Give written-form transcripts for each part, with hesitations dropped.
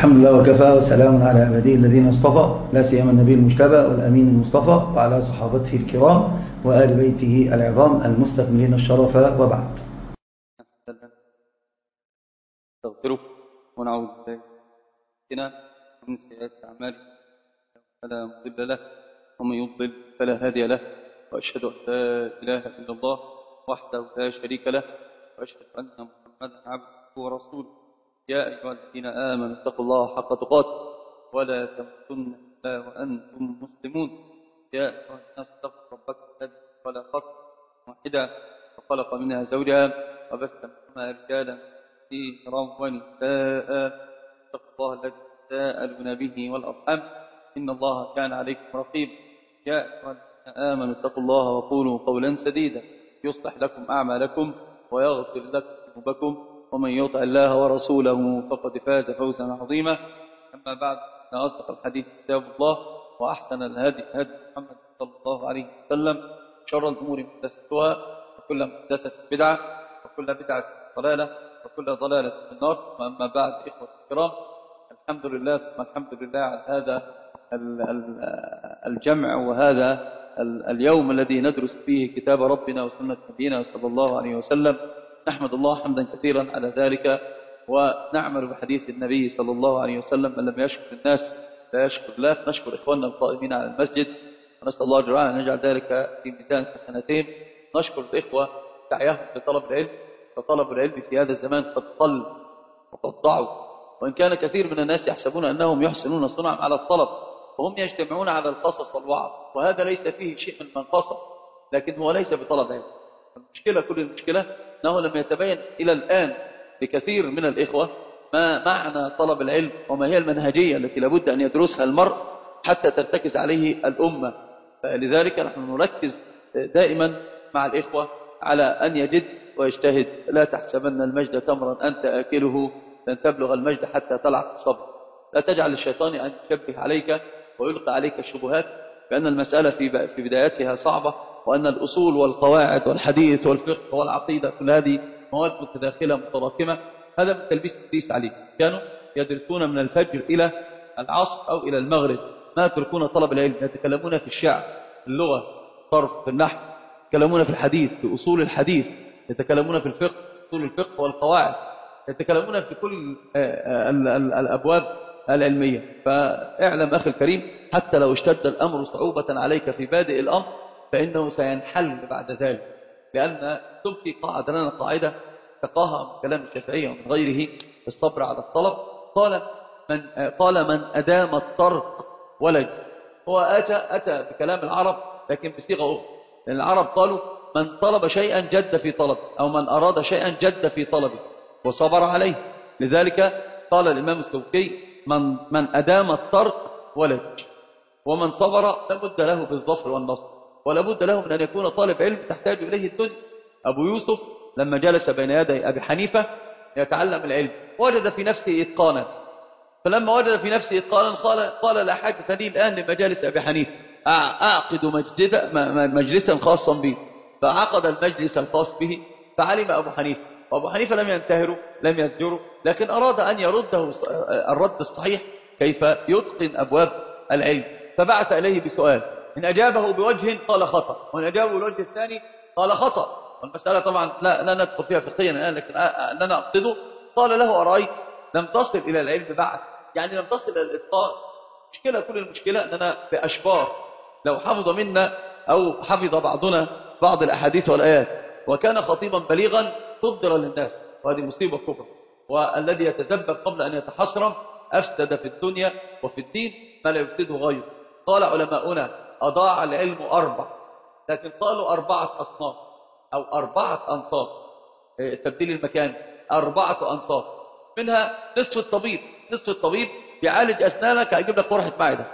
الحمد لله وكفى وسلام على عباده الذين اصطفى، لا سيما النبي المجتبى والأمين المصطفى وعلى صحابته الكرام وآل بيته العظام المستكملين الشرف، وبعد. نستغفره ونعوذ بالله من سيئات أعمالنا، فلا مضل له ومن يضلل فلا هادي له، وأشهد أن لا إله إلا الله وحده لا شريك له، وأشهد أن محمدا عبده ورسوله. يا أيها الذين آمنوا اتقوا الله حق تقاته ولا تموتن إلا وأنتم مسلمون. يا أيها الناس اتقوا ربكم الذي خلقكم واحدا وخلق منها زوجها وبث منهما رجالا كثيرا ونساء. اتقوا الله الذي تساءلون به والأرحام إن الله كان عليكم رقيبا. يا أيها الذين آمنوا اتقوا الله وقولوا قولا سديدا يصلح لكم أعمالكم ويغفر لكم ذنوبكم، ومن يطع الله ورسوله فقد فاز فوزا عظيما. أما بعد، فإن أصدق الحديث كتاب الله، وأحسن الهدي هدي محمد صلى الله عليه وسلم، شر الأمور محدثاتها وكل محدثة بدعة وكل بدعة ضلالة وكل ضلالة في النار. وأما بعد، إخوة الكرام، الحمد لله ثم الحمد لله على هذا الجمع وهذا اليوم الذي ندرس فيه كتاب ربنا وسنة نبينا صلى الله عليه وسلم. نحمد الله حمدا كثيرا على ذلك، ونعمل بحديث النبي صلى الله عليه وسلم: من لم يشكر الناس لا يشكر الله. نشكر إخواننا القائمين على المسجد، ونسأل الله جل وعلا أن يجعل ذلك في ميزان حسناتهم. نشكر الإخوة سعيهم لطلب العلم، فطلب العلم في هذا الزمان قد قل وقد ضعوا، وإن كان كثير من الناس يحسبون أنهم يحسنون صنعا على الطلب، وهم يجتمعون على القصص والوعظ، وهذا ليس فيه شيء من منقصة، لكن هو ليس بطلب علم. المشكلة، كل المشكلة أنه لم يتبين إلى الآن لكثير من الإخوة ما معنى طلب العلم، وما هي المنهجية التي لابد أن يدرسها المرء حتى ترتكز عليه الأمة. فلذلك نحن نركز دائما مع الإخوة على أن يجد ويجتهد. لا تحسبن المجد تمرا أنت آكله، لن تبلغ المجد حتى تلعق الصبر. لا تجعل الشيطان أن يشبه عليك ويلقى عليك الشبهات، بأن المسألة في بدايتها صعبة، وأن الأصول والقواعد والحديث والفقه والعقيدة كل هذه مواد متداخلة متراكمة. هذا من تلبيس إبليس عليه. كانوا يدرسون من الفجر إلى العصر أو إلى المغرب، ما يتركون طلب العلم. يتكلمون في الشعر، في اللغة، في الصرف، في النحو، يتكلمون في الحديث، في أصول الحديث، يتكلمون في الفقه، أصول الفقه والقواعد، يتكلمون في كل الأبواب العلمية. فاعلم أخي الكريم، حتى لو اشتد الأمر صعوبة عليك في بادئ الأمر فإنه سينحل بعد ذلك، لأن تبقي لنا قاعدة تقاها من كلام الشافعي ومن غيره في الصبر على الطلب. قال من أدام الطرق ولج. هو أتى بكلام العرب لكن بصيغة أخرى، لأن العرب قالوا: من طلب شيئا جد في طلب، أو من أراد شيئا جد في طلبه وصبر عليه. لذلك قال الإمام السوقي: من أدام الطرق ولج. ومن صبر لابد له بالظفر والنصر، ولابد له من أن يكون طالب علم تحتاج إليه الدنيا. أبو يوسف لما جلس بين يدي أبي حنيفة يتعلم العلم وجد في نفسه إتقانا، فلما وجد في نفسه إتقانا قال: لا حاجة لي الآن لمجالس أبي حنيفة، أعقد مجلسا خاصا به. فعقد المجلس الخاص به، فعلم أبو حنيفة، وأبو حنيفة لم ينتهره لم يزجره، لكن أراد أن يرده الرد الصحيح كيف يتقن أبواب العلم. فبعث إليه بسؤال، إن أجابه بوجه قال خطأ، وإن أجابه بالوجه الثاني قال خطأ. والمسألة طبعا لا ندخل فيها فقهيا الآن، لكن أنا أقصده: قال له: أرأيت لم تصل إلى العلم بعد، يعني لم تصل إلى الإتقان. مشكلة، كل المشكلة أننا بأشبار. لو حفظ منا أو حفظ بعضنا بعض الأحاديث والآيات وكان خطيبا بليغا صدر للناس، وهذه مصيبة كبرى. والذي يتسبب قبل أن يتحسرم أفسد في الدنيا وفي الدين ما لا يفسده غيره. قال علماؤنا: أضاع العلم 4، لكن قالوا 4 أصناف أو 4 أنصاف. تبديل المكان 4 أنصاف، منها نصف الطبيب. نصف الطبيب بيعالج أسنانك هيجيب لك قرحة معدة.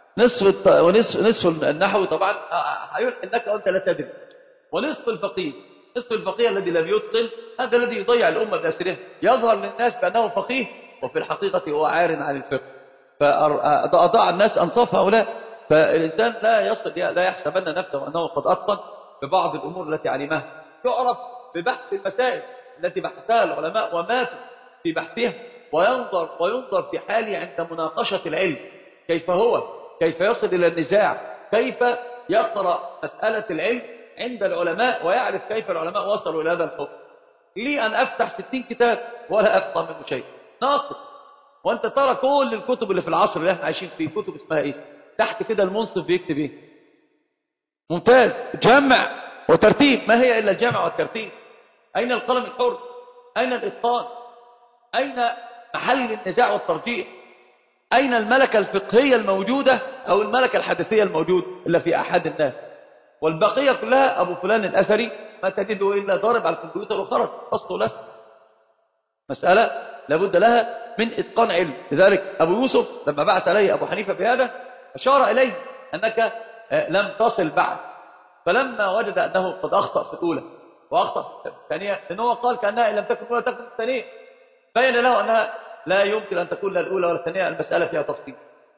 نصف النحو طبعا هيلحن لك وأنت لا تدري. ونصف الفقيه، نصف الفقيه الذي لم يتقن، هذا الذي يضيع الأمة بأسرها. يظهر للناس بأنه فقيه وفي الحقيقة هو عار عن الفقه. فأضاع الناس أنصاف هؤلاء. فالإنسان لا يحسبن نفسه أنه قد أتقن ببعض الأمور التي علمها. يعرف ببحث المسائل التي بحثها العلماء وماتوا في بحثها. وينظر في حاله عند مناقشة العلم، كيف يصل إلى النزاع، كيف يقرأ مسألة العلم عند العلماء ويعرف كيف العلماء وصلوا إلى هذا الحكم. لي أن أفتح 60 كتاب ولا أفقه منه شيء، ناقص. وأنت ترى كل الكتب اللي في العصر اللي احنا عايشين فيه كتب اسمها إيه؟ تحت كده المنصف بيكتب إيه؟ ممتاز، جمع وترتيب. ما هي إلا الجمع والترتيب؟ أين القلم الحر؟ أين الإتقان؟ أين محل النزاع والترجيح؟ أين الملكة الفقهية الموجودة أو الملكة الحديثية الموجودة إلا في أحد الناس؟ والبقية كلها أبو فلان الأثري ما تجده إلا ضارب على الكمبيوتر وخرج أصله لسه. مسألة لابد لها من إتقان علم. لذلك أبو يوسف لما بعث إليه أبو حنيفة بهذا أشار إليه أنك لم تصل بعد. فلما وجد أنه قد أخطأ في الأولى وأخطأ في الثانية، لأنه قال كأنها إن لم تكن الأولى تكن الثانية، بين له أنها لا يمكن أن تكون لا الأولى ولا الثانية، المسألة فيها تفصيل.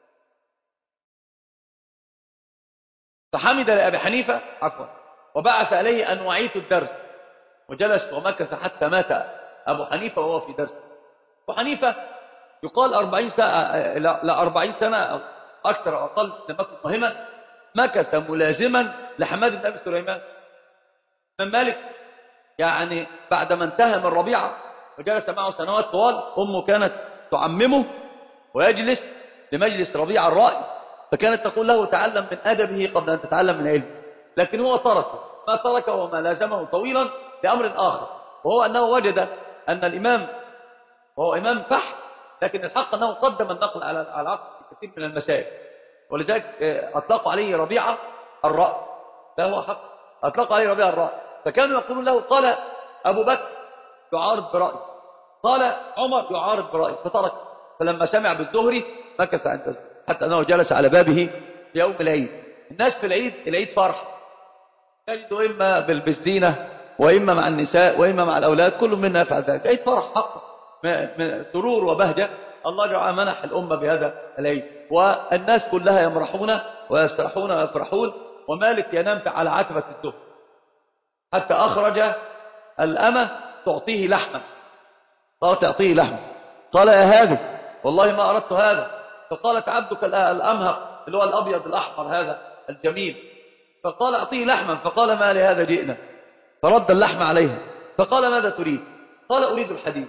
فحمد لأبي حنيفة وبعث إليه أن وعيت الدرس، وجلس ومكث حتى مات أبو حنيفة وهو في درس. أبو حنيفة يقال 40 سنة، لا 40 سنة أو أكثر أو أقل لم يكن مهما، مكث ملازما لحماد بن أبي سليمان. من مالك يعني بعدما انتهى من ربيعة وجلس معه سنوات طوال، أمه كانت تعممه ويجلس لمجلس ربيعة الرأي، فكانت تقول له تعلم من أدبه قبل أن تتعلم من علمه. لكن هو ما تركه وما لازمه طويلا لأمر آخر، وهو أنه وجد أن الإمام وهو إمام فحم، لكن الحق أنه قدم النقل على العقل في كثير من المسائل، ولذلك أطلقوا عليه ربيعة الرأي. ده هو حق، أطلقوا عليه ربيعة الرأي. فكانوا يقولون له قال أبو بكر يعارض برأي، قال عمر يعارض برأي، فترك. فلما سمع بالزهري مكث عند الزهري حتى أنه جلس على بابه في يوم العيد. الناس في العيد فرح، تجدوا إما بالزينة وإما مع النساء وإما مع الأولاد، كل منا يفعل ذلك. عيد فرح حق، من سرور وبهجة. الله جعل منح الأمة بهذا العيد، والناس كلها يمرحون ويسترحون ويفرحون. ومالك ينام على عتبة الزهر حتى أخرج الأمة تعطيه لحمة، قال تعطيه لحمة، قال يا هذا والله ما أردت هذا. فقالت عبدك الأمهق اللي هو الأبيض الأحمر هذا الجميل، فقال أعطيه لحما، فقال ما لهذا جئنا، فرد اللحم عليها. فقال ماذا تريد؟ قال أريد الحديث.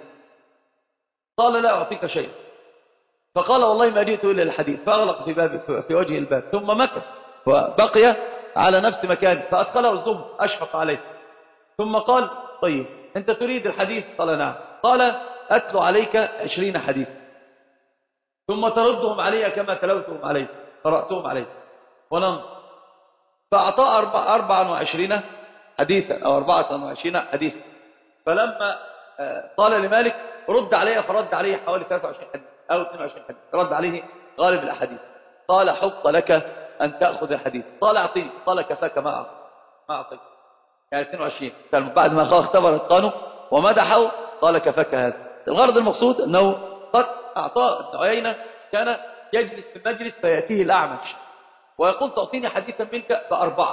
قال لا أعطيك شيء. فقال والله ما جئت إلا الحديث، فأغلق في وجه الباب، ثم مكث وبقي على نفس مكانه، فأدخله الزهر أشفق عليه. ثم قال طيب أنت تريد الحديث؟ قال نعم. قال أتلو عليك 20 حديث ثم تردهم علي كما تلوتهم علي قرأتهم علي وننظر. فأعطى 24 حديثا أو 24 حديثا. فلما قال لمالك رد عليه، فرد عليه حوالي 23 حديث أو 22 حديث، رد عليه غالب الأحاديث. قال حق لك أن تأخذ الحديث. قال أعطيني. قال كفاك ما أعطيك، يعني 22. بعد ما اختبر اتقانه ومدحه قال كفاك هذا. الغرض المقصود أنه قد أعطاه ابن عيينة، كان يجلس في المجلس فيأتيه الأعمش ويقول تعطيني حديثا منك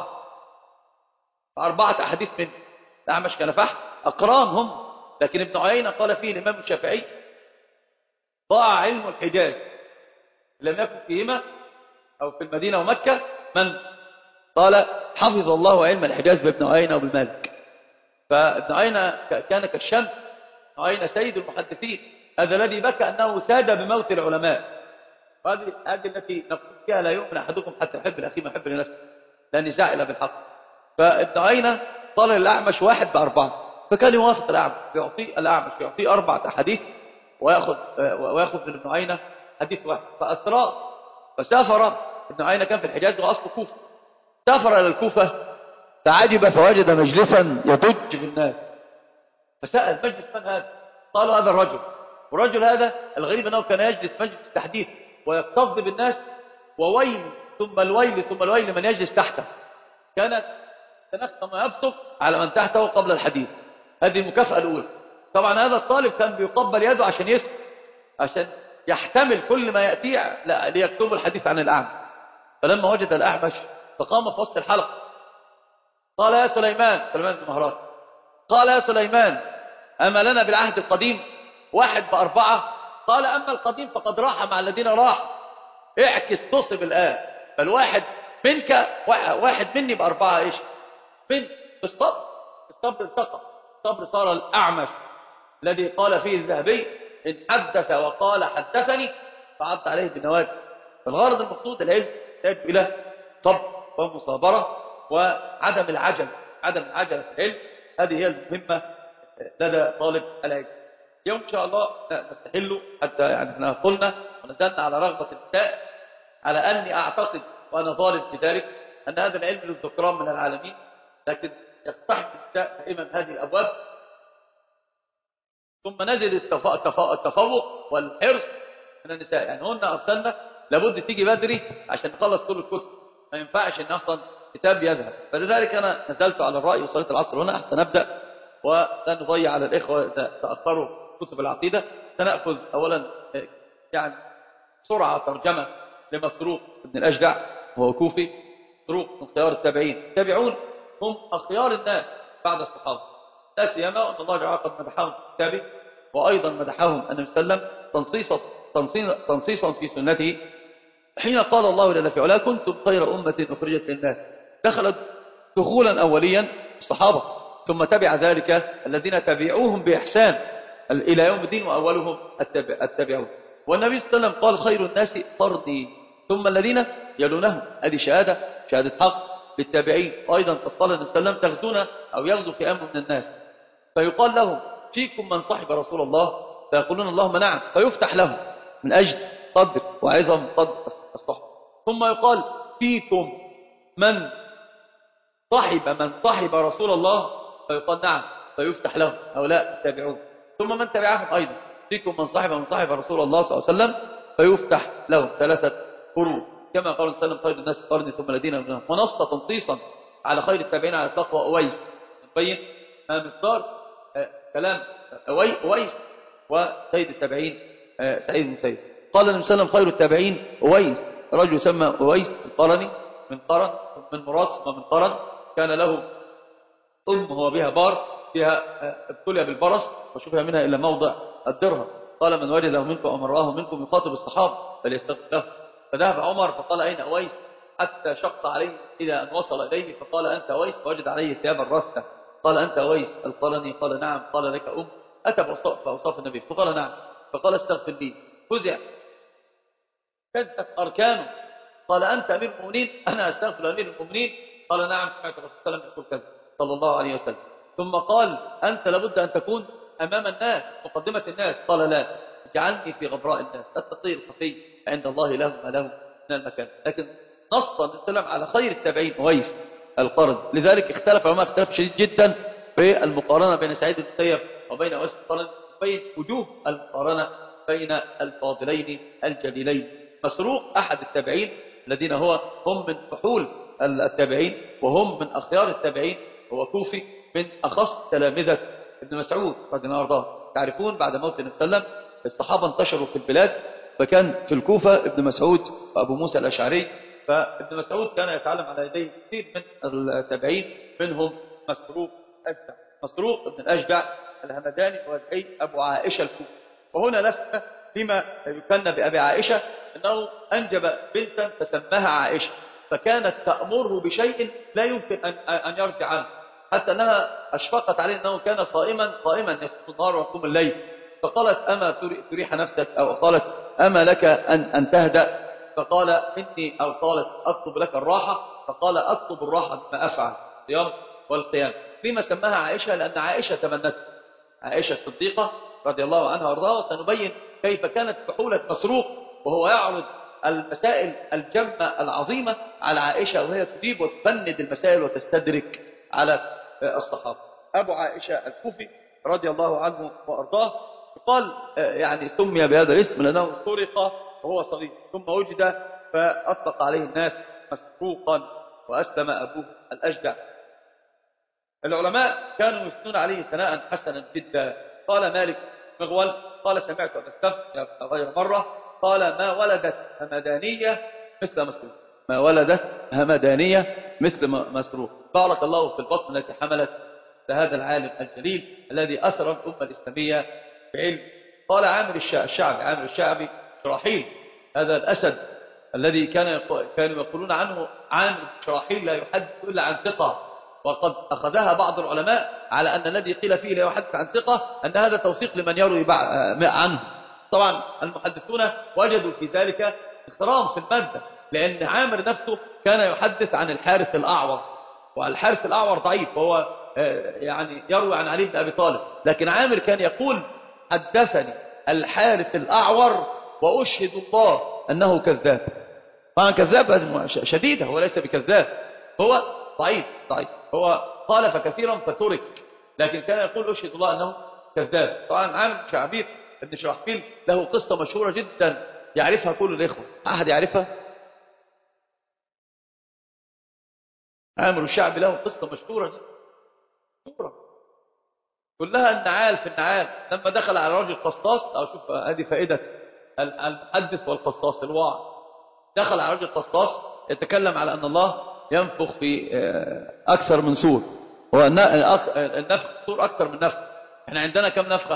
بأربعة أحاديث منك. الأعمش كان فحم أقران هم، لكن ابن عيينة قال فيه الإمام الشافعي ضاع علم الحجاز، لم يكن فيهما أو في المدينة ومكة من قال حفظ الله علم الحجاز بابن عيينة وبمالك. فابن عيينة كان كالشمس، ابن عيينة سيد المحدثين، هذا الذي بكى أنه ساد بموت العلماء. وهذه التي نقول فيها لا يؤمن أحدكم حتى يحب الأخي ما يحب لنفسه، لا نزاع إلا بالحق. فابن عيينة قال للأعمش 1 ب4، فكان يوافق الأعمش يعطيه 4 أحاديث ويأخذ من ابن عيينة حديث واحد. فأسرى فسافر. ابن عيينة كان في الحجاز وأصله كوفة، سافر إلى الكوفة فعجب فوجد مجلسا يضج بالناس، فسأل مجلس من هذا؟ قالوا هذا الرجل. والرجل هذا الغريب أنه كان يجلس مجلس التحديث ويقتصد بالناس، وويل ثم الويل ثم الويل من يجلس تحته، كانت تنخم ويبصق على من تحته قبل الحديث. هذه المكافأة الأولى. طبعا هذا الطالب كان بيقبل يده عشان يسمع، عشان يحتمل كل ما يأتي ليكتب الحديث عن الأعمش. فلما وجد الأعمش فقام في وسط الحلقة قال يا سليمان بن مهران، قال يا سليمان أما لنا بالعهد القديم 1 ب4؟ قال أما القديم فقد راح مع الذين راحوا. اعكس تصب الآن. فالواحد منك واحد مني بأربعة إيش من الصبر. الصبر التقى. الصبر صار الأعمش الذي قال فيه الذهبي إن حدث وقال حدثني فعض عليه بالنواجذ. فالغرض المقصود العلم يحتاج إلى صبر ومصابرة وعدم العجل. عدم العجل في العلم هذه هي المهمة لدى طالب العلم. يوم إن شاء الله نستحله حتى يعني احنا قلنا ونزلنا على رغبة النساء على أني أعتقد وأنا ظالم في ذلك أن هذا العلم للذكران من العالمين، لكن يقتحم النساء دائما هذه الأبواب. ثم نزل التفوق والحرص من النساء. يعني هن أرسلنا لابد تيجي بدري عشان نخلص كل الكتب، ما ينفعش ان اصلا كتاب يذهب. فلذلك انا نزلت على الرأي وصليت العصر هنا حتى نبدأ ولن نضيع على الإخوة إذا تأخروا كتب العقيدة. سنأخذ أولا يعني بسرعة ترجمة لمسروق بن الأجدع وهو كوفي. مسروق من خيار التابعين. التابعون هم أخيار الناس بعد الصحابة، لا سيما أن الله تعالى قد مدحهم في كتابه وأيضا مدحهم النبي صلى الله عليه وسلم تنصيصا في سنته حين قال الله جل في علاه كنتم خير أمة أخرجت للناس. دخلت دخولا أوليا الصحابة، ثم تبع ذلك الذين تبعوهم بإحسان إلى يوم الدين وأولهم التابعون. والنبي صلى الله عليه وسلم قال خير الناس قرني ثم الذين يلونهم. هذه شهادة حق للتابعين. وأيضا قال النبي صلى الله عليه وسلم تغزون أو يغزو فئام من الناس فيقال لهم فيكم من صحب رسول الله فيقولون اللهم نعم فيفتح لهم من أجل قدر وعظم قدر الصحب. ثم يقال فيكم من صحب رسول الله فيقال نعم فيفتح لهم هؤلاء التابعون. ثم من تبعهم أيضا فيكم من صحب رسول الله صلى الله عليه وسلم فيفتح لهم 3 قرون كما قال صلى الله عليه وسلم خير الناس قرني ثم الذين يلونهم. ونص تنصيصا على خير التابعين على الإطلاق وأويس. نبين ما مقدار كلام أويس وسيد التابعين سعيد بن مسيب. قال النبي صلى الله عليه وسلم خير التابعين أويس، رجل يسمى أويس القرني من مراس ومن قرن، كان له هو بها بار فيها ابتلي بالبرص وشفها منها إلا موضع الدرهم. قال من وجده منكم أو من رآه منكم يخاطب الصحابة فليستغفر له. فذهب عمر فقال أين أويس حتى شق عليه إلى أن وصل إليه فقال أنت أويس فوجد عليه ثيابا راسته. قال أنت أويس القرني؟ قال نعم. قال لك أتى بأوصاف النبي فقال نعم. فقال استغفر لي. فزع كذبت أركانه. قال أنت أمير المؤمنين؟ أنا أستغفر أمير المؤمنين. قال نعم سمعت الرسول صلى الله عليه وسلم يقول كذا صلى الله عليه وسلم. ثم قال أنت لابد أن تكون أمام الناس مقدمة الناس. قال لا اجعلني في غبراء الناس التقي الخفي عند الله له ما له من المكان. لكن نص السلام على خير التابعين أويس القرن. لذلك اختلف وما اختلف شديد جدا في المقارنة بين سعيد بن المسيب وبين أويس القرن، بين وجوه المقارنة بين الفاضلين الجليلين. مسروق أحد التابعين الذين هم من فحول التابعين وهم من أخيار التابعين، هو كوفي من أخص تلامذة ابن مسعود رضي الله عنه. تعرفون بعد موت النبي صلى الله عليه وسلم الصحابة انتشروا في البلاد، فكان في الكوفة ابن مسعود وأبو موسى الأشعري. فابن مسعود كان يتعلم على يديه كثير من التابعين منهم مسروق ابن الأجدع الهمداني وادعي أبو عائشة الكوفي. وهنا لفت فيما يكن بأبي عائشة أنه أنجب بنتا فسماها عائشة، فكانت تأمره بشيء لا يمكن أن يرجع عنه، حتى أنها أشفقت عليه أنه كان قائما يصوم النهار ويقوم الليل. فقالت أما تريح نفسك، أو قالت أما لك أن تهدأ؟ فقال إني، أو قالت أطلب لك الراحة، فقال أطلب الراحة بما أفعل الصيام والقيام. لما سماها عائشة؟ لأن عائشة تمنته، عائشة الصديقة رضي الله عنها وارضاها. وسنبين كيف كانت فحولة مسروق وهو يعرض المسائل الجمة العظيمة على عائشة، وهي تجيب وتفند المسائل وتستدرك على الصحابة. أبو عائشة الكوفي رضي الله عنه وأرضاه قال يعني سمي بهذا الاسم لأنه سرق وهو صغير، ثم وجد فأطلق عليه الناس مسروقا، وأسلم أبوه الأجدع. العلماء كانوا يثنون عليه ثناء حسنا جدا. قال مالك مغول قال سمعت أبا السفر غير مرة قال ما ولدت همدانية مثل مسروق، ما ولدت همدانية مثل مسروق. بارك الله في البطن التي حملت هذا العالم الجليل الذي أسر الأمة الإسلامية بعلم. قال عامر الشعبي شراحيل، هذا الأسد الذي كانوا يقولون عنه عامر شراحيل لا يحدث إلا عن ثقة، وقد أخذها بعض العلماء على أن الذي قيل فيه لا يحدث عن ثقة أن هذا توثيق لمن يروي عنه. طبعا المحدثون وجدوا في ذلك احترام في المادة، لأن عامر نفسه كان يحدث عن الحارث الأعور، والحارث الأعور ضعيف، وهو يعني يروي عن علي بن أبي طالب، لكن عامر كان يقول حدثني الحارث الأعور وأشهد الله أنه كذاب. طبعا كذاب شديدة، هو ليس بكذاب، هو ضعيف هو خالف كثيرا فترك، لكن كان يقول أشهد الله أنه كذاب. طبعا عامر شعبير ابن شراحبيل له قصة مشهورة جدا يعرفها كل الإخوة. أحد يعرفها؟ عامر الشعبي له قصة مشهورة جدا كلها النعال في النعال. لما دخل على رجل قسطاس، أو شوف هذه فائدة المحدث والقسطاس الواعظ، دخل على رجل قسطاس يتكلم على أن الله ينفخ في أكثر من سور، هو النفخ سور أكثر من نفخ. احنا عندنا كم نفخة؟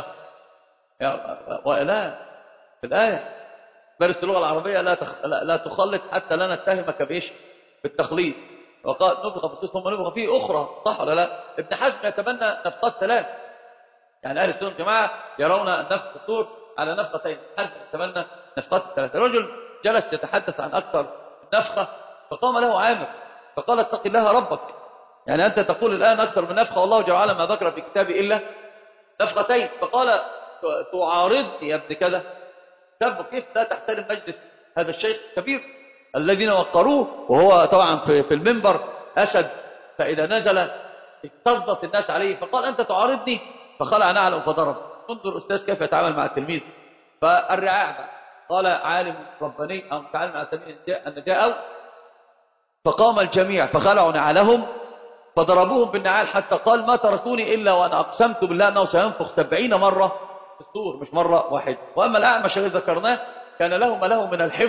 لا في الآية درس اللغة العربية لا تخلط حتى لا نتهمك بإيش؟ بالتخليط. وقال نفخ في السور ثم نفخ فيه أخرى، صح ولا لا؟ ابن حزم يتبنى نفقات ثلاث، يعني أهل السنة الجماعة يرون النفخ في السور على نفقتين، حزم يتبنى نفقات الثلاث. رجل جلس يتحدث عن أكثر نفخة، فقام له عامر فقال اتق الله ربك، يعني أنت تقول الآن أكثر من نفخة والله جل وعلا ما ذكر في كتابه إلا نفختين. فقال تعارضني يا ابن كذا، سبب كيف لا تحترم مجلس هذا الشيخ الكبير الذين وقروه، وهو طبعا في المنبر أسد، فإذا نزل اكتظت الناس عليه، فقال أنت تعارضني، فخلع نعله فضرب. انظر أستاذ كيف يتعامل مع التلميذ. فالرعاع قال عالم رباني أو متعلم على سبيل النجاء، فقام الجميع فخلعوا نعالهم فضربوهم بالنعال حتى قال ما تركوني إلا وأنا أقسمت بالله أنه سينفخ 70 مرة في السور، مش مرة واحدة. وأما الأعمش الذي ذكرناه كان له ما له من الحفظ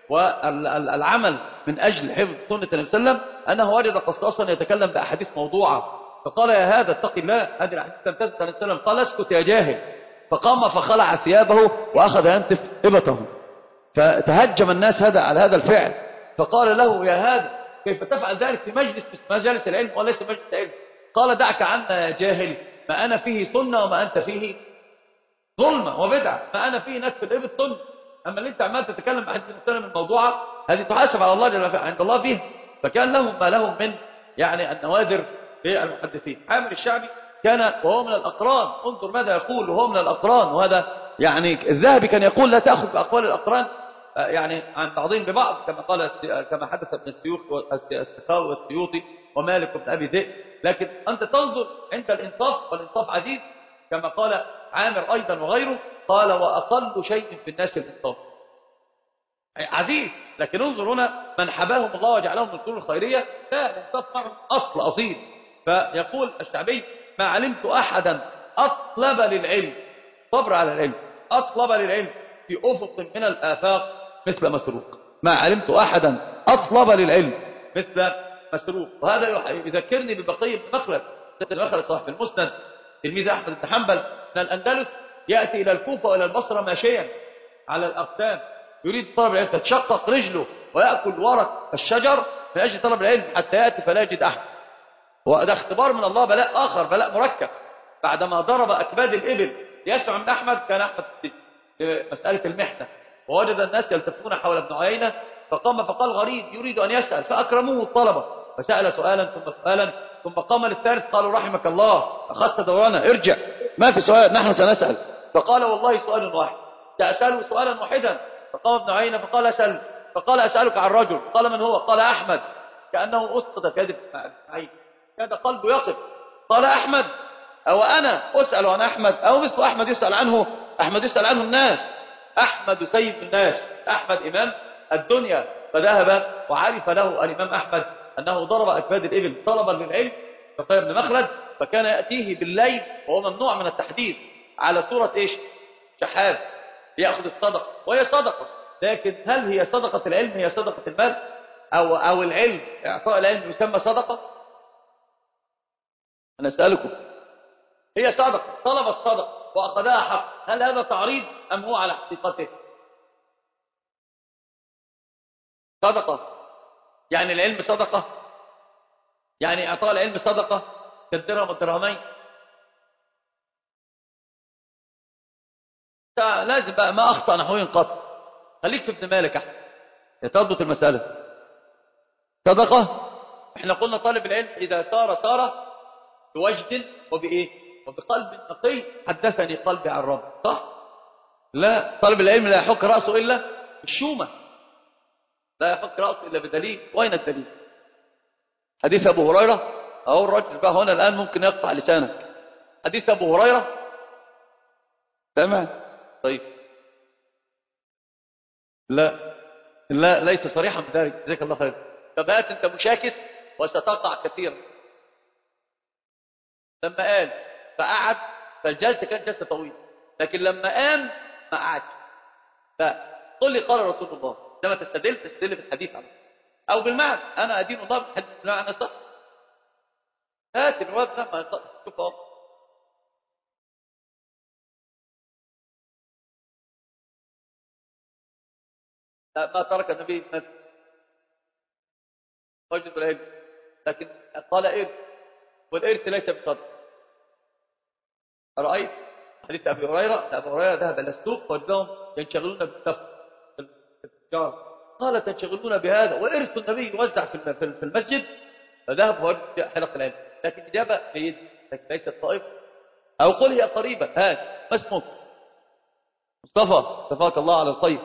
والعمل من أجل حفظ سنة النبي صلى الله عليه وسلم، أنه وجد قسطاسا يتكلم بأحاديث موضوعة، فقال يا هذا اتق الله، هذه الأحاديث لم تثبت عن النبي صلى الله عليه وسلم. قال اسكت يا جاهل، فقام فخلع ثيابه وأخذ ينتف إبطه، فتهجم الناس على هذا الفعل، فقال له يا هذا كيف تفعل ذلك في مجلس العلم وليس مجلس العلم؟ قال دعك عنا يا جاهل، ما أنا فيه سنة وما أنت فيه ظلمة وبدعة، ما أنا فيه نتف الإبط سنة، أما اللي أنت عمال تتكلم عن السنة من موضوعة هذه تحاسب على الله عند الله فيها. فكان لهم ما لهم من يعني النوادر للمحدثين. عامر الشعبي كان وهو من الأقران، انظر ماذا يقول وهو من الأقران، وهذا يعني الذهبي كان يقول لا تأخذ بأقوال الأقران يعني عن بعضهم ببعض، كما حدث ابن السخاوي والسيوطي ومالك بن أبي ذئب، لكن أنت تنظر عند الإنصاف، والإنصاف عزيز كما قال عامر أيضا وغيره، قال وأقل شيء في الناس الإنصاف عزيز. لكن انظر هنا من حباهم الله وجعلهم من القرون الخيرية، لا الإنصاف معهم أصل أصيل. فيقول الشعبي ما علمت أحدا أطلب للعلم، صبر على العلم، أطلب للعلم في أفق من الآفاق مثل مسروق. ما علمت أحدا أطلب للعلم مثل مسروق. وهذا يذكرني ببقية بن مخلد صاحب المسند تلميذ أحمد بن حنبل من الأندلس، يأتي إلى الكوفة وإلى البصرة ماشيا على الأقدام يريد طلب العلم، تتشقق رجله ويأكل ورق الشجر من أجل طلب العلم حتى يأتي فلا يجد أحد. وده اختبار من الله، بلاء آخر، بلاء مركب. بعدما ضرب أكباد الإبل يسمع من أحمد، كان أحمد في مسألة المحنة، ووجد الناس يلتفون حول ابن عيينة، فقام فقال غريب يريد أن يسأل، فأكرموه الطلبة، فسأل سؤالا ثم سؤالا، ثم قام للثالث قالوا رحمك الله أخذت دورانا ارجع، ما في سؤال نحن سنسأل. فقال والله سؤال واحد، سأسأله سؤالا واحدا. فقام ابن عيينة فقال أسأل، فقال أسألك عن رجل، قال من هو؟ قال أحمد، كأنه أسقط كذب عين، كان قلبه يقف. قال أحمد، أو أنا أسأل عن أحمد أو مثل أحمد يسأل عنه؟ أحمد يسأل عنه الناس، أحمد سيد الناس، أحمد إمام الدنيا. فذهب وعرف له الإمام أحمد أنه ضرب أكباد الإبل طلبا للعلم، فقال ابن مخلد، فكان يأتيه بالليل وهو ممنوع من التحديث على صورة إيش؟ شحاذ يأخذ الصدقة، وهي صدقة، لكن هل هي صدقة العلم هي صدقة المال؟ أو العلم إعطاء العلم يسمى صدقة؟ أنا أسألكم، هي صدقة، طلب الصدقة، وأخذها حق، هل هذا تعريض أم هو على حقيقته؟ صدقة، يعني العلم صدقة، يعني إعطاء العلم صدقة كالدرهم والدرهمين. لازم بقى ما أخطأ نحوين قط، خليك في ابن مالك أحسن تضبط المسألة. صدقة، احنا قلنا طالب العلم إذا سار بوجد وبإيه وبقلب نقي، حدثني قلبي عن رب، صح؟ لا، طالب العلم لا يحك رأسه إلا بالشومة، لا يحك رأسه إلا بدليل. وين الدليل؟ حديث أبو هريرة، أهو الرجل بقى هنا الآن ممكن يقطع لسانك. حديث أبو هريرة، تمام؟ طيب، لا لا، ليس صريحا بذلك، جزاك الله خير. طب هات أنت مشاكس وستقع كثيرا. لما قال فقعد، فالجلسة كانت جلسة طويلة، لكن لما قام ما قعدش. فقل لي قال رسول الله، لما تستدل بالحديث عنه أو بالمعنى، أنا أدين الله بالحديث بالمعنى، صح؟ هات الواد لما شوف أهو. ما ترك النبي وجد العلم، لكن قال إرث، والإرث ليس بصدق. أرأيت حديث أبي هريرة؟ أبو هريرة ذهب إلى السوق وجدهم ينشغلون بالسفر في التجارة، قال تنشغلون بهذا وإرث النبي يوزع في المسجد، فذهب وارث حلق العلم. لكن إجابة جيدة، لكن ليست طائفة. أو قل هي قريبة. هات، ما اسمك؟ مصطفى، صفاك الله على الخير.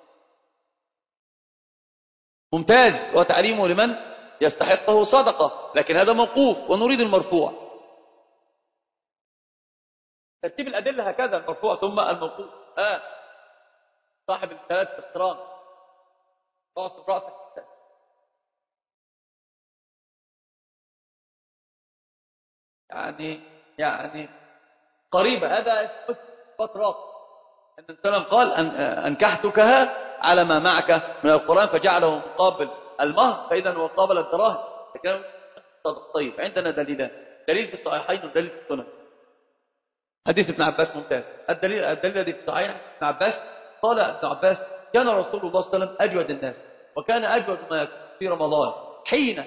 ممتاز، وتعليمه لمن يستحقه صدقة، لكن هذا موقوف ونريد المرفوع. ترتيب الأدلة هكذا: المرفوع ثم الموقوف. صاحب الثلاث اختران، اعصب رأسك. يعني قريبة، هذا فترة. النبي صلى الله عليه وسلم قال أنكحتكها على ما معك من القرآن، فجعله مقابل المهر، فإذا هو قابل الدراهم. لكن طيب، عندنا دليلان: دليل في الصحيحين ودليل في السنن. حديث ابن عباس ممتاز. الدليل الذي في الصحيحين ابن عباس، قال ابن عباس: كان رسول الله صلى الله عليه وسلم أجود الناس، وكان أجود ما يكون في رمضان حين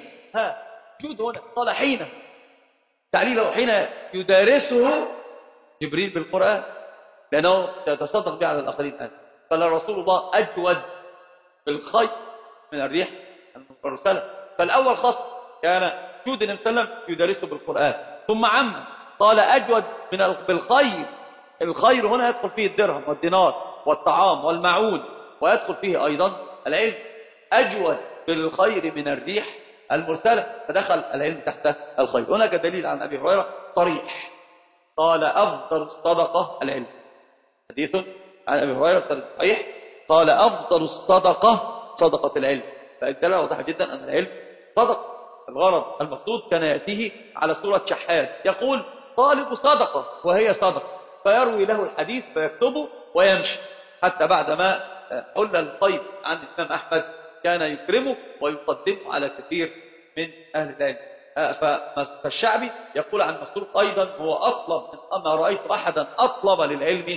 جود هنا، قال حين تعليله، حين يدارسه جبريل بالقرآن، لأنه يتصدق به على الآخرين. قال رسول الله أجود بالخير من الريح المرسلة. فالأول خاص، كان جود النبي صلى الله عليه وسلم يدرسه بالقرآن، ثم عم قال أجود بالخير. الخير هنا يدخل فيه الدرهم والدينار والطعام والمعون، ويدخل فيه أيضا العلم. أجود بالخير من الريح المرسلة، فدخل العلم تحت الخير. هناك دليل عن أبي هريرة صريح، قال أفضل الصدقة العلم. حديث عن أبي هريرة صحيح، قال أفضل الصدقة صدقة العلم. فالدلالة واضحة جدا أن العلم صدقة. الغرض المقصود كان يأتيه على صورة شحات، يقول طالب صدقة وهي صدقة، فيروي له الحديث فيكتبه ويمشي، حتى بعدما حل القيد عن الإمام أحمد كان يكرمه ويقدمه على كثير من أهل العلم. فالشعبي يقول عن مسروق أيضا: هو أطلب ما رأيت أحدا أطلب للعلم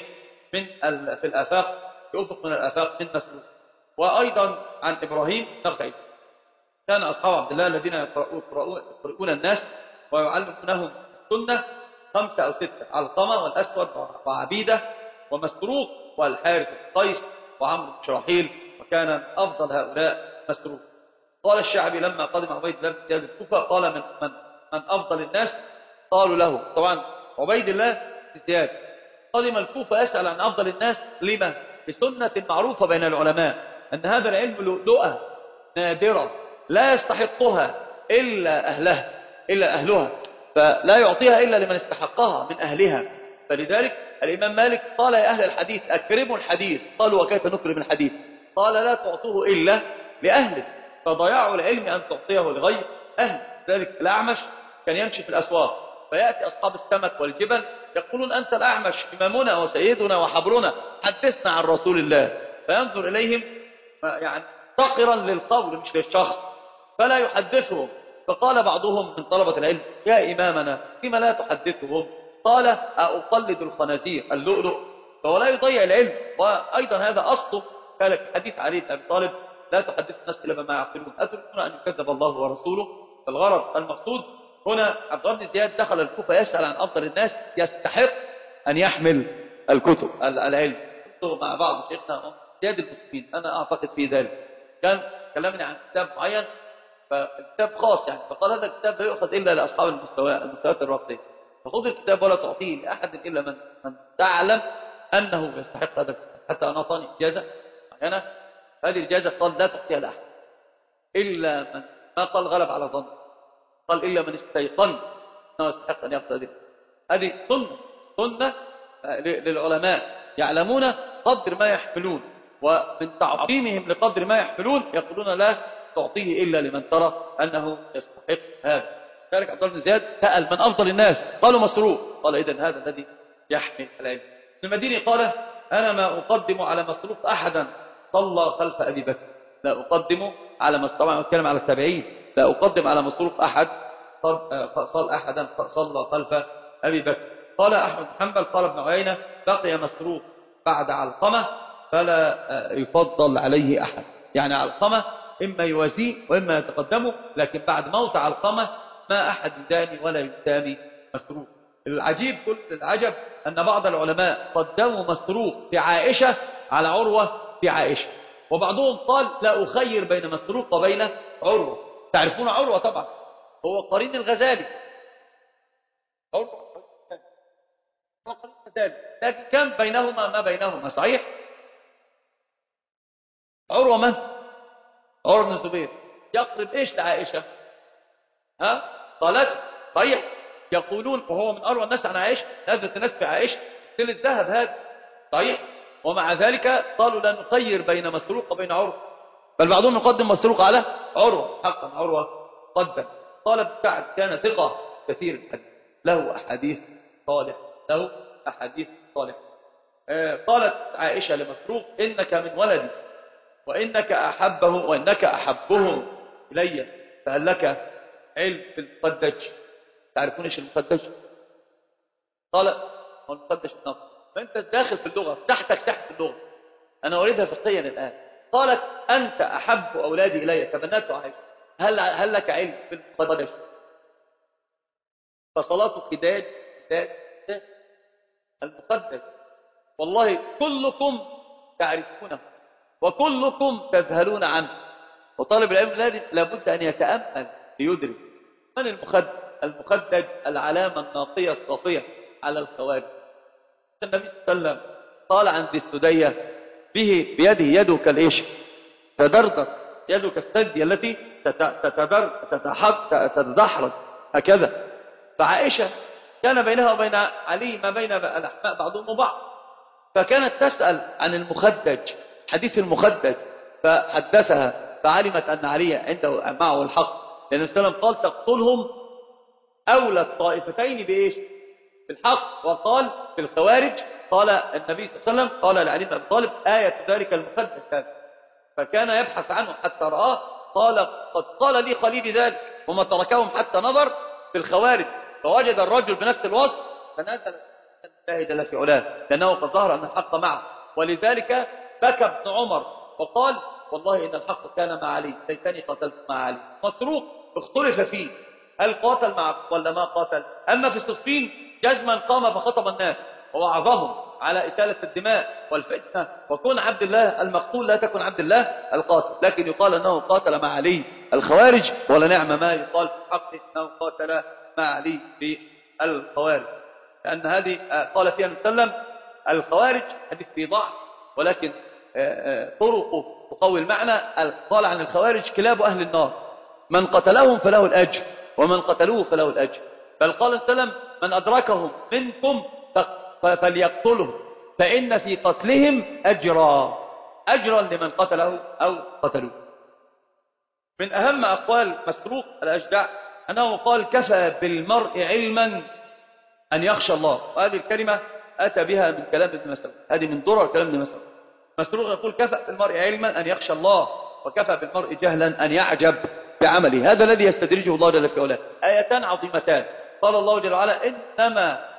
في الآفاق، في أفق من الآفاق من مسروق. وأيضا عن إبراهيم نخعي: كان أصحاب عبد الله الذين يقرؤون الناس ويعلمونهم السنة 5 أو 6: علقمة والأسود وعبيدة ومسروق والحارث قيس وعمرو بن شراحيل، وكان أفضل هؤلاء مسروق. قال الشعبي: لما قدم عبيد الله بن زياد الكوفة قال من أفضل الناس؟ قالوا له، طبعا عبيد الله بن زياد قدم الكوفة يسأل عن أفضل الناس، لما؟ بسنة معروفة بين العلماء أن هذا العلم لؤلؤة نادرة لا يستحقها إلا أهلها، فلا يعطيها إلا لمن استحقها من أهلها. فلذلك الإمام مالك قال: يا أهل الحديث أكرموا الحديث. قالوا: وكيف نكرم الحديث؟ قال: لا تعطوه إلا لأهله، فضياع العلم أن تعطيه لغير أهل. ذلك الأعمش كان يمشي في الأسواق، فيأتي أصحاب السمك والجبل يقولون: أنت الأعمش إمامنا وسيدنا وحبرنا، حدثنا عن رسول الله. فينظر إليهم يعني تقرا للقول مش للشخص، فلا يحدثهم. فقال بعضهم من طلبة العلم: يا إمامنا، لما لا تحدثهم؟ قال أقلد الخنازير اللؤلؤ، فهو لا يضيع العلم. وأيضا هذا أصله قال في حديث علي بن أبي طالب: لا تحدث الناس إلا بما يعقلون، أتريدون أن يكذب الله ورسوله. فالغرض المقصود هنا عبد الله بن زياد دخل الكوفة يسأل عن أفضل الناس يستحق أن يحمل الكتب العلم. كنت مع بعض شيخنا زياد المسلمين، أنا أعتقد في ذلك، كان كلمني عن كتاب معين، فالكتاب خاص يعني، فقال هذا الكتاب لا يؤخذ إلا لأصحاب المستويات الراقية، فخذ الكتاب ولا تعطيه لأحد إلا من تعلم أنه يستحق هذا الكتاب. حتى أنا أعطاني إجازة معينة، هذه الإجازة قال لا تعطيها لأحد إلا من، ما قال غلب على ظن، قال إلا من استيقن أنه يستحق أن يأخذ هذه سنة للعلماء، يعلمون قدر ما يحملون، ومن تعظيمهم لقدر ما يحملون يقولون لا تعطيه إلا لمن ترى أنه يستحق هذا. ذلك عبد الله بن زياد سأل من أفضل الناس، قالوا مسروق، قال إذن هذا الذي يحمل العلم. المديني قال: أنا ما أقدم على مسروق أحدا صلى خلف أبي بكر، لا أقدم على مسروق، طبعا أتكلم على التابعين، لا أقدم على مسروق أحد صلى خلف أبي بكر. قال أحمد بن حنبل قال ابن عيينة: بقي مسروق بعد علقمة فلا يفضل عليه أحد، يعني علقمة إما يوازيه وإما يتقدمه، لكن بعد موت علقمة ما أحد يداني ولا يداني مسروق. العجيب كل العجب أن بعض العلماء قدموا مسروق في عائشة على عروة في عائشة، وبعضهم قال لا أخير بين مسروق وبين عروة. تعرفون عروة طبعا، هو قرين الغزالي، عروة قرين الغزالي، لكن كم بينهما ما بينهما صحيح. عروة من؟ عروة بن الزبير يقرب إيش لعائشة؟ قالت صحيح، يقولون وهو من أروى الناس عن عائشة، نزلت الناس في عائشة سل الذهب هذا صحيح، ومع ذلك قالوا لا نخير بين مسروق وبين عروة، بل بعضهم يقدم مسروق على عروة. حقا عروة قدم. قال ابن سعد كان ثقة كثير الحديث، له أحاديث صالح. قالت عائشة لمسروق: إنك من ولدي وإنك أحبهم إلي، فهل لك علم في المقدج؟ تعرفون إيش المقدج؟ قال: هو المقدج النص، فأنت داخل في اللغة، تحت اللغة، أنا أريدها فقهيا الآن. قالت: أنت أحب أولادي إلي، تبنات عائشة، هل لك علم في المقدج؟ فصلاة القداج المقدج والله كلكم تعرفونه وكلكم تذهلون عنه، وطالب العلم لابد أن يتأمل ليدرك من المخدج العلامة الناقية الصافية على الخوارج. النبي صلى الله عليه وسلم قال عن ذي السدية: بيده يده كالإيش تدردر، يده كالثدي التي تتدحرج هكذا. فعائشة كان بينها وبين علي ما بين الأحماء بعضهم وبعض، فكانت تسأل عن المخدج، حديث المخدج، فحدثها، فعلمت أن علي عنده معه الحق، لأن النبي صلى الله عليه وسلم قال: تقتلهم أولى الطائفتين بإيش؟ بالحق. وقال في الخوارج، قال النبي صلى الله عليه وسلم قال لعلي بن أبي طالب: آية ذلك المخدج هذا، فكان يبحث عنه حتى رآه، قال: قد قال لي خليلي ذلك، وما تركهم حتى نظر في الخوارج فوجد الرجل بنفس الوصف فنزل الشاهد لا في علاه، لأنه قد ظهر أن الحق معه. ولذلك بكى ابن عمر وقال: والله إن الحق كان مع علي، ليتني قتلت مع علي. مسروق اختلف فيه، هل قاتل مع ولا ما قاتل؟ أما في صفين جزما قام فخطب الناس ووعظهم على إسالة الدماء والفتنة، وكون عبد الله المقتول لا تكن عبد الله القاتل، لكن يقال أنه قاتل مع علي الخوارج، ولا نعم ما يقال في حقه أنه قاتل مع علي في الخوارج، لأن هذه قال فيها النبي صلى الله عليه وسلم: الخوارج حديث فيه ضعف ولكن طرقه تقوي المعنى. قال عن الخوارج: كلاب أهل النار، من قتلهم فله الأجر ومن قتلوه فله الأجر. بل قال صلى الله عليه وسلم: من أدركهم منكم فليقتلهم، فإن في قتلهم أجرا لمن قتله أو قتلوه. من أهم أقوال مسروق الأجدع أنه قال: كفى بالمرء علما أن يخشى الله، وهذه الكلمة أتى بها من كلام ابن مسعود، هذه من درر كلام ابن مسعود. مسروق يقول: كفى بالمرء علما أن يخشى الله، وكفى بالمرء جهلا أن يعجب بعمله. هذا الذي يستدرجه الله جل في علاه. آيتان عظيمتان، قال الله جل وعلا: إنما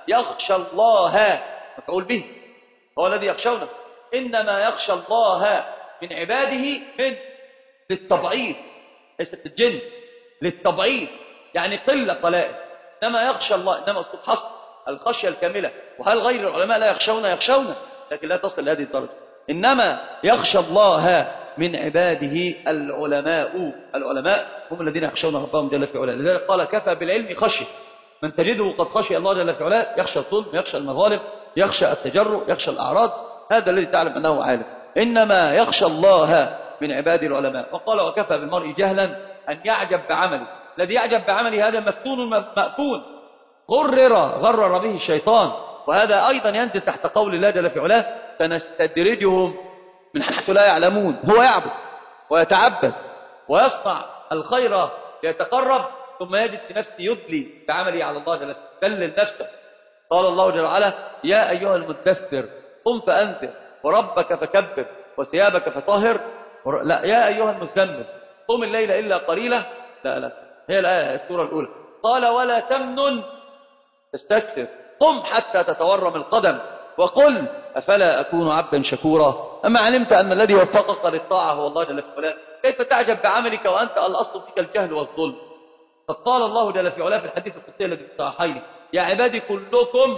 يخشى الله مفعول به، هو الذي يخشونه. إنما يخشى الله من عباده من للتبعيض، ليست الجنس، للتبعيض يعني قلة قلائل. إنما يخشى الله، إنما أسلوب حصر الخشية الكاملة. وهل غير العلماء لا يخشون؟ يخشون، لكن لا تصل لهذه الدرجة. إنما يخشى الله من عباده العلماء هم الذين يخشون ربهم جل في علاه. لذلك قال كفى بالعلم خشية، من تجده قد خشي الله جل في علاه، يخشى الظلم، يخشى المظالم، يخشى التجرؤ، يخشى الأعراض، هذا الذي تعلم أنه عالم. إنما يخشى الله من عباده العلماء. وقال وكفى بالمرء جهلا أن يعجب بعمله. الذي يعجب بعمله هذا مفتون مأفون، غرر به الشيطان. وهذا أيضا ينزل تحت قول الله جل في علاه سنستدرجهم من حيث لا يعلمون. هو يعبد ويتعبد ويصنع الخير ليتقرب، ثم يجد في نفسه يدلي بعمله على الله جل دلل نفسه. قال الله جل وعلا يا أيها المدثر قم فأنذر وربك فكبر وثيابك فطهر. لا، يا أيها المزمل قم الليل إلا قليلا. لا هي الآية السورة الأولى. قال ولا تمنن تستكثر، قم حتى تتورم القدم وقل أفلا أكون عبدا شكورا. أما علمت أن الذي وفقك للطاعة هو الله جل في علاه، كيف تعجب بعملك وأنت الأصل فيك الجهل والظلم؟ قد قال الله جل في علاه في الحديث القدسي الذي في الصحيحين يا عبادي كلكم